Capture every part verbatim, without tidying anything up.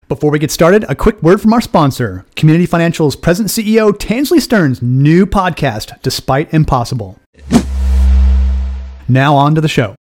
Before we get started, a quick word from our sponsor, Community Financial's President C E O Tansley Stearns' new podcast, Despite Impossible. Now on to the show.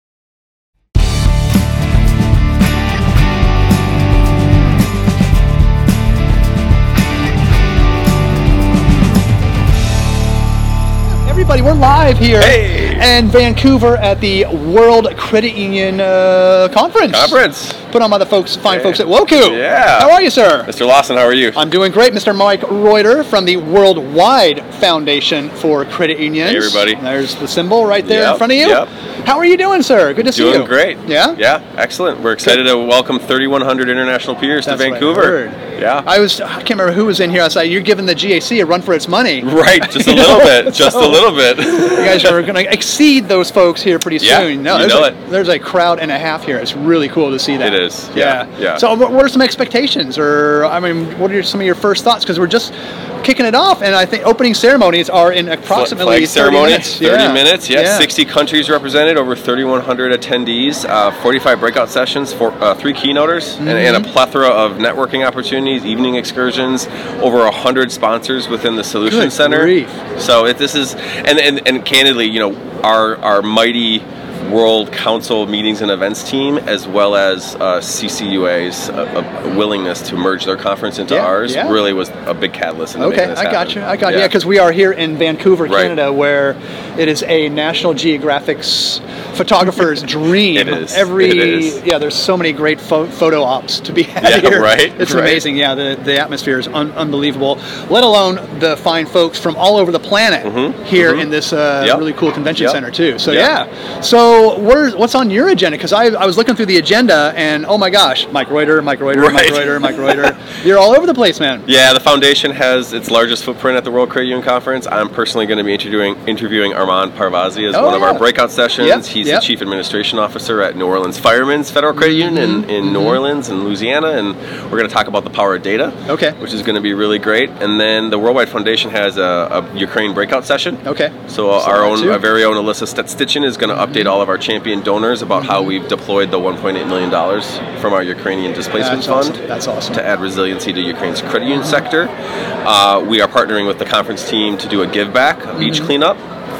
Everybody, we're live here hey. in Vancouver at the World Credit Union uh, Conference. Conference. Put on by the folks, fine yeah. folks at Woku. Yeah. How are you, sir? Mister Lawson, how are you? I'm doing great. Mister Mike Reuter from the Worldwide Foundation for Credit Unions. Hey, everybody. There's the symbol right there yep. in front of you. Yep. How are you doing, sir? Good to see you. Doing great. Yeah? Yeah, excellent. We're excited Good. to welcome thirty-one hundred international peers That's to Vancouver. What I heard. Yeah. I was, I can't remember who was in here. I was like, you're giving the G A C a run for its money. Right, just a little bit. Just so, a little bit. You guys are going to exceed those folks here pretty yeah, soon. No, you there's know a, it. There's a crowd and a half here. It's really cool to see that. It is. Yeah. Yeah. yeah. So what are some expectations? Or, I mean, what are some of your first thoughts? Because we're just kicking it off, and I think opening ceremonies are in approximately Flag ceremony, thirty minutes. thirty yeah. minutes, yeah. yeah. sixty countries represented, over thirty-one hundred attendees, uh, forty-five breakout sessions, for uh, three keynoters, mm-hmm. and, and a plethora of networking opportunities, evening excursions, over one hundred sponsors within the Solution Good Center. Grief. So it, this is, and, and, and candidly, you know, our, our mighty World Council meetings and events team, as well as uh, C C U A's uh, uh, willingness to merge their conference into yeah, ours, yeah. really was a big catalyst in okay, making this I happen. got you. I got you. Yeah, because yeah, we are here in Vancouver, right. Canada, where it is a National Geographic's photographer's dream. It is. Every it is. Yeah, there's so many great fo- photo ops to be had yeah, here. Right. It's right. amazing. Yeah, the the atmosphere is un- unbelievable. Let alone the fine folks from all over the planet mm-hmm. here mm-hmm. in this uh, yep. really cool convention yep. center too. So yep. yeah. So where's what's on your agenda? Because I, I was looking through the agenda and oh my gosh, Mike Reuter, Mike Reuter, right. Mike Reuter, Mike Reuter. You're all over the place, man. Yeah, the foundation has its largest footprint at the World Credit Union Conference. I'm personally going to be interviewing interviewing Armand Parvazi as oh, one yeah. of our breakout sessions. Yep. He's yep. the Chief Administration Officer at New Orleans Firemen's Federal Credit mm-hmm. Union in, in mm-hmm. New Orleans and Louisiana, and we're going to talk about the power of data, okay. which is going to be really great. And then the Worldwide Foundation has a, a Ukraine breakout session. Okay. So uh, our own, our very own Alyssa Stitchin is going to update mm-hmm. all of our champion donors about mm-hmm. how we've deployed the one point eight million dollars from our Ukrainian Displacement That's Fund awesome. That's awesome. to add resiliency to Ukraine's credit union mm-hmm. sector. Uh, we are partnering with the conference team to do a give back of mm-hmm. each cleanup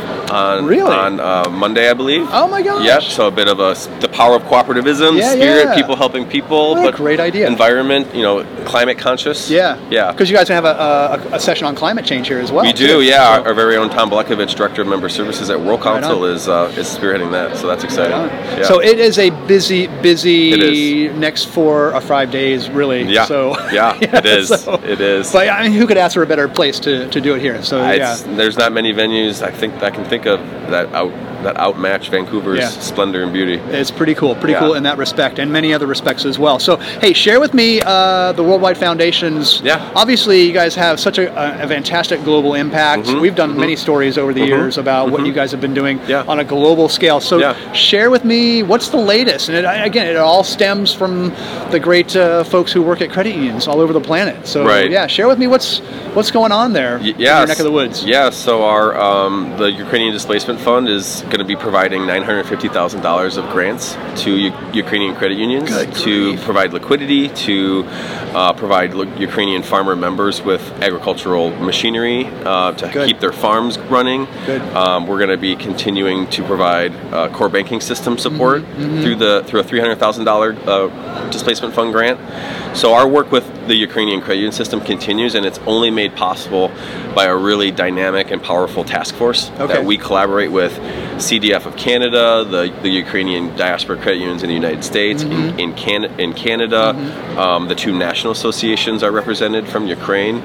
on, really? on uh, Monday, I believe. Oh my gosh. Yep, so a bit of a, the power of cooperativism, yeah, spirit, yeah. people helping people, what but a great idea. Environment, you know, climate conscious. Yeah, yeah. Because you guys have a, a, a session on climate change here as well. We do, too. yeah. So. Our, our very own Tom Blekovich, Director of Member Services at World Council, right is uh, is spearheading that, so that's exciting. Right yeah. So it is a busy, busy it is. next four or five days, really. Yeah, so, yeah, yeah, it is. So, it is. But I mean, who could ask for a better place to, to do it here? So yeah. There's not many venues I think I can think of that out that outmatch Vancouver's yeah. splendor and beauty. It's pretty cool, pretty yeah. cool in that respect, and many other respects as well. So, hey, share with me uh, the Worldwide Foundations. Yeah. Obviously, you guys have such a, a fantastic global impact. Mm-hmm. We've done mm-hmm. many stories over the mm-hmm. years about mm-hmm. what you guys have been doing yeah. on a global scale. So, yeah. share with me what's the latest. And it, again, it all stems from the great uh, folks who work at credit unions all over the planet. So, right. yeah, share with me what's what's going on there y- yes. in your neck of the woods. Yeah. So our um, the Ukrainian Displacement Fund is going to be providing nine hundred fifty thousand dollars of grants to U- Ukrainian credit unions Good to grief. provide liquidity, to uh, provide l- Ukrainian farmer members with agricultural machinery uh, to Good. keep their farms running. Good. Um, we're going to be continuing to provide uh, core banking system support mm-hmm, mm-hmm. through the through a three hundred thousand dollars uh, displacement fund grant. So our work with the Ukrainian credit union system continues, and it's only made possible by a really dynamic and powerful task force okay. that we collaborate with C D F of Canada, the, the Ukrainian diaspora credit unions in the United States, mm-hmm. in, in, Can- in Canada, mm-hmm. um, the two national associations are represented from Ukraine.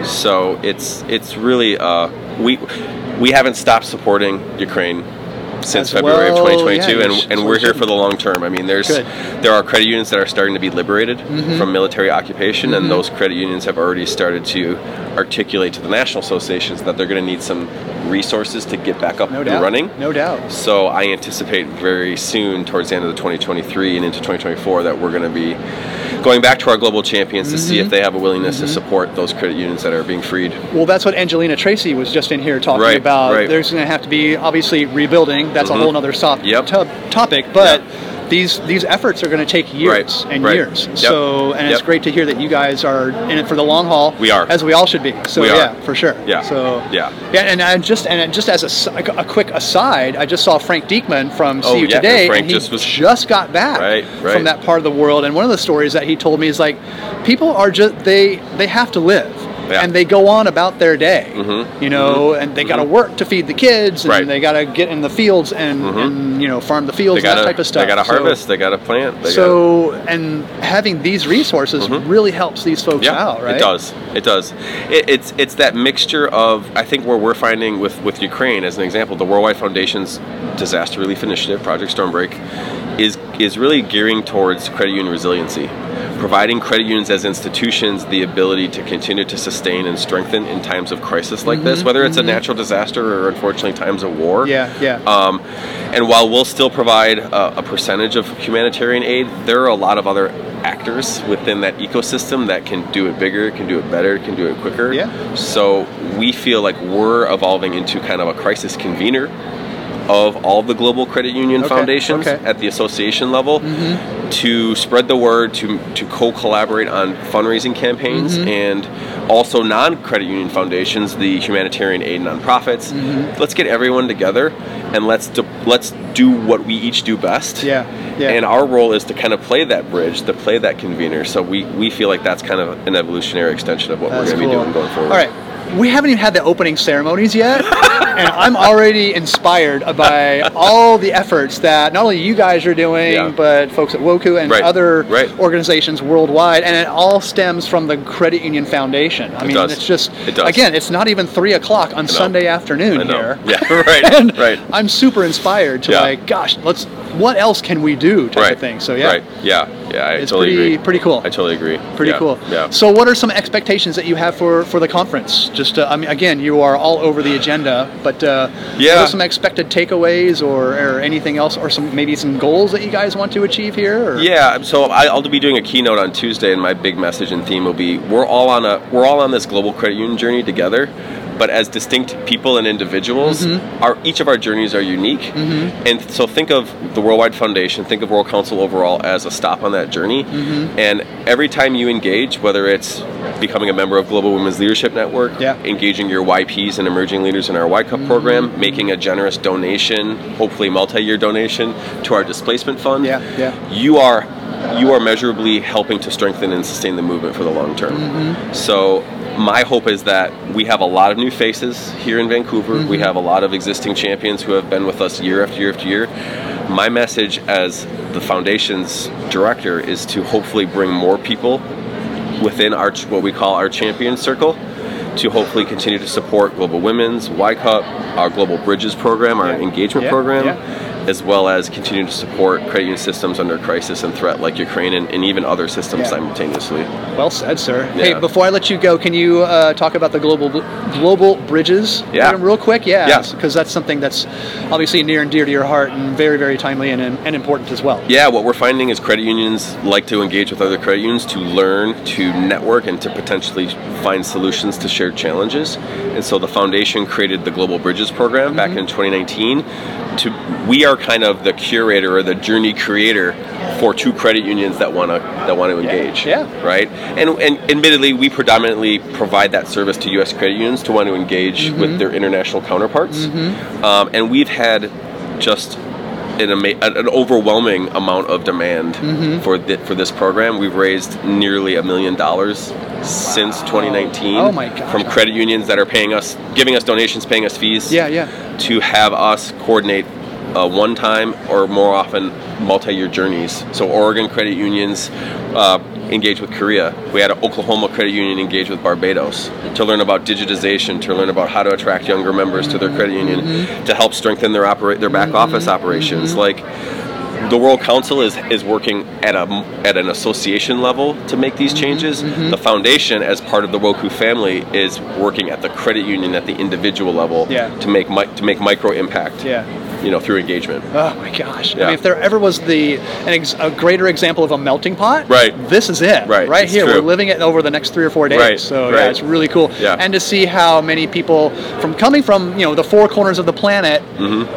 So it's it's really uh, we we haven't stopped supporting Ukraine since As February well, of twenty twenty-two, yeah, and, and we're here for the long term. I mean, there's Good. there are credit unions that are starting to be liberated mm-hmm. from military occupation, mm-hmm. and those credit unions have already started to articulate to the national associations that they're going to need some resources to get back up no and doubt. running. No doubt. So I anticipate very soon, towards the end of the twenty twenty-three and into twenty twenty-four, that we're going to be going back to our global champions mm-hmm. to see if they have a willingness mm-hmm. to support those credit unions that are being freed. Well, that's what Angelina Tracy was just in here talking right, about. Right. There's going to have to be, obviously, rebuilding. That's mm-hmm. a whole other soft yep. tub topic. But yep. these these efforts are going to take years Right, and right. years. Yep. So, and it's Yep. great to hear that you guys are in it for the long haul. We are. as we all should be. So We are. yeah, for sure. Yeah. So Yeah. yeah, and I just and just as a s- a, quick aside, I just saw Frank Diekman from Oh, See You yeah, Today, Frank and he just was- just got back Right, right. from that part of the world. And one of the stories that he told me is like, people are just they they have to live. Yeah. And they go on about their day, Mhm. you know, and they got to work to feed the kids, and Right. they got to get in the fields and, and you know farm the fields They and gotta, that type of stuff. They got to So- harvest. They got to plant. They so, and having these resources really helps these folks gotta, yeah, out, right? it does. It does. It, it's it's that mixture of, I think, where we're finding with with Ukraine as an example, the Worldwide Foundation's disaster relief initiative, Project Stormbreak, is is really gearing towards credit union resiliency, providing credit unions as institutions the ability to continue to sustain and strengthen in times of crisis like this, whether it's a natural disaster or unfortunately times of war. Yeah, yeah. Um, and while we'll still provide a, a percentage of humanitarian aid, there are a lot of other actors within that ecosystem that can do it bigger, can do it better, can do it quicker. Yeah. So we feel like we're evolving into kind of a crisis convener of all the global credit union Okay, foundations okay. at the association level to spread the word, to to co-collaborate on fundraising campaigns, and also non-credit union foundations, the humanitarian aid nonprofits. Let's get everyone together and let's do, let's do what we each do best. Yeah, yeah. And our role is to kind of play that bridge, to play that convener. So we, we feel like that's kind of an evolutionary extension of what That's we're going to cool. be doing going forward. All right. We haven't even had the opening ceremonies yet, and I'm already inspired by all the efforts that not only you guys are doing, Yeah. but folks at Woku and Right, other right. organizations worldwide, and it all stems from the Credit Union Foundation. I It mean, does. it's just, It does. again, it's not even three o'clock on Sunday afternoon I know. here. Yeah, right, and right. I'm super inspired to Yeah. like, gosh, let's, what else can we do type Right. of thing. So yeah. Right. Yeah. Yeah. I It's totally pretty agree. pretty cool. I totally agree. Pretty Yeah, cool. Yeah. So, what are some expectations that you have for, for the conference? Just, uh, I mean, again, you are all over the agenda, but uh, Yeah. what are some expected takeaways, or, or anything else, or some maybe some goals that you guys want to achieve here? Or? Yeah, so I- I'll be doing a keynote on Tuesday, and my big message and theme will be: we're all on a we're all on this global credit union journey together, but as distinct people and individuals, our each of our journeys are unique. And so think of the Worldwide Foundation, think of World Council overall as a stop on that journey. And every time you engage, whether it's becoming a member of Global Women's Leadership Network, Yeah. engaging your Y Ps and emerging leaders in our Y Cup program, making a generous donation, hopefully multi-year donation to our displacement fund, Yeah, yeah. you are you are measurably helping to strengthen and sustain the movement for the long term. So my hope is that we have a lot of new faces here in Vancouver. We have a lot of existing champions who have been with us year after year after year. My message as the foundation's director is to hopefully bring more people within our what we call our champion circle to hopefully continue to support Global Women's, Y Cup, our Global Bridges program, our Yeah. engagement Yeah, program, yeah. as well as continue to support credit union systems under crisis and threat like Ukraine and, and even other systems Yeah. simultaneously. Well said, sir. Yeah. Hey, before I let you go, can you uh, talk about the global global bridges? Yeah. uh, real quick. Yeah. Yeah. Because that's something that's obviously near and dear to your heart, and very, very timely and, and important as well. Yeah, what we're finding is credit unions like to engage with other credit unions to learn, to network, and to potentially find solutions to shared challenges. And so the foundation created the Global Bridges program back in twenty nineteen. To we are kind of the curator or the journey creator for two credit unions that want to that want to engage. yeah. Right. And and admittedly, we predominantly provide that service to U S credit unions to want to engage with their international counterparts. Um, and we've had just an, ama- an overwhelming amount of demand for the, for this program. We've raised nearly a million dollars since twenty nineteen Oh my gosh. from credit unions that are paying us, giving us donations, paying us fees. Yeah, yeah. To have us coordinate uh, one-time or more often multi-year journeys. So Oregon credit unions uh, engage with Korea. We had an Oklahoma credit union engage with Barbados to learn about digitization, to learn about how to attract younger members to their credit union, to help strengthen their operate their back office operations. Like the World Council is is working at a at an association level to make these changes. The foundation, as part of the Woku family, is working at the credit union at the individual level Yeah. to make mi- to make micro impact. Yeah. You know, through engagement. Oh my gosh! I Yeah. mean, if there ever was the an ex- a greater example of a melting pot, Right. This is it. Right, Right it's here, true. we're living it over the next three or four days. Right, So yeah, right. it's really cool. Yeah. And to see how many people from coming from you know the four corners of the planet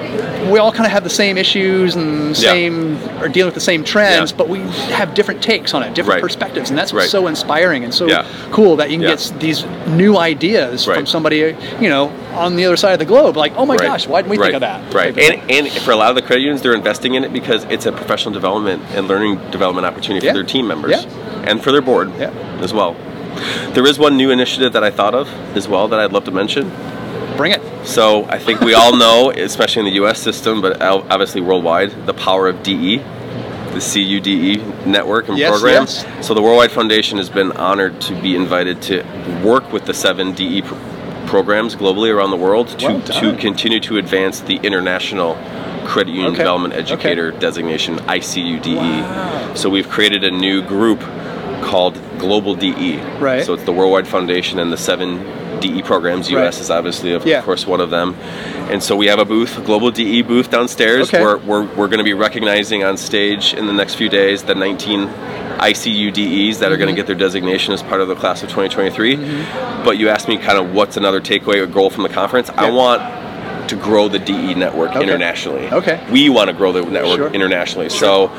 we all kind of have the same issues and same, yeah. are dealing with the same trends, yeah. but we have different takes on it, different right. perspectives, and that's what's right. so inspiring and so yeah. cool that you can yeah. get these new ideas right. from somebody, you know, on the other side of the globe. Like, oh my right. gosh, why didn't we right. think of that? Right. And, and for a lot of the credit unions, they're investing in it because it's a professional development and learning development opportunity yeah. for their team members yeah. and for their board yeah. as well. There is one new initiative that I thought of as well that I'd love to mention. Bring it. So I think we all know, especially in the U S system, but obviously worldwide, the power of D E, the C U D E network and yes, program. Yes. So the Worldwide Foundation has been honored to be invited to work with the seven D E pr- programs globally around the world to, well to continue to advance the International Credit Union okay. Development Educator okay. designation, I C U D E. Wow. So we've created a new group called Global D E. Right. So it's the Worldwide Foundation and the seven D E programs. U S right. is obviously, of yeah. course, one of them. And so we have a booth, a Global D E booth downstairs. Okay. Where we're, we're going to be recognizing on stage in the next few days the nineteen I C U D Es that mm-hmm. are going to get their designation as part of the class of twenty twenty-three. Mm-hmm. But you asked me kind of what's another takeaway or goal from the conference. Yeah. I want to grow the D E network okay. internationally. Okay. We want to grow the network sure. internationally. Sure. So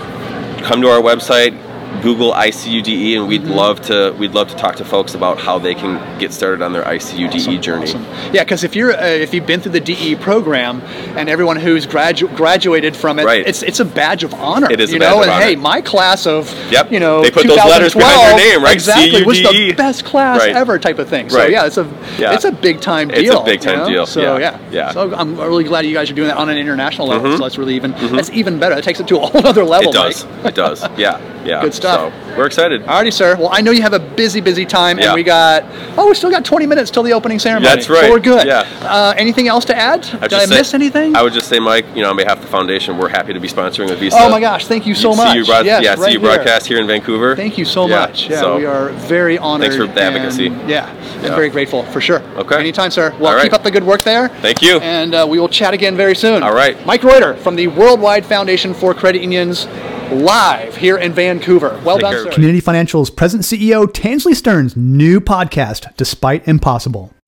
come to our website, Google I C U D E, and we'd mm-hmm. love to we'd love to talk to folks about how they can get started on their I C U D E awesome, journey. Awesome. Yeah, because if you're uh, if you've been through the D E program, and everyone who's gradu- graduated from it, right. it's it's a badge of honor. It is you a badge know, of and honor. hey, my class of yep. you know they put those letters behind their name, right? Exactly, C U D E. was the best class right. ever, type of thing. So right. yeah, it's a yeah. it's a big time deal. It's a big time you know? deal. So yeah. yeah. yeah, so I'm really glad you guys are doing that on an international level. Mm-hmm. So that's really even mm-hmm. that's even better. It takes it to a whole other level. It does. Mike. It does. Yeah. Yeah. Good stuff. So we're excited. Alrighty, sir. Well, I know you have a busy, busy time, yeah. and we got oh, we still got twenty minutes till the opening ceremony. That's right. So we're good. Yeah. Uh, anything else to add? I'd Did just I say, miss anything? I would just say, Mike, you know, on behalf of the foundation, we're happy to be sponsoring with Visa. Oh my gosh, thank you so C U much. Broad- yes, yeah, right C U here. Broadcast here in Vancouver. Thank you so yeah. much. Yeah, so, we are very honored. Thanks for the advocacy. And, yeah, yeah, and very grateful for sure. Okay. Anytime, sir. Well, All right. keep up the good work there. Thank you. And uh, we will chat again very soon. All right. Mike Reuter from the Worldwide Foundation for Credit Unions, live here in Vancouver. Well Take done, care. sir. Community Financial's present C E O, Tansley Stearns' new podcast, Despite Impossible.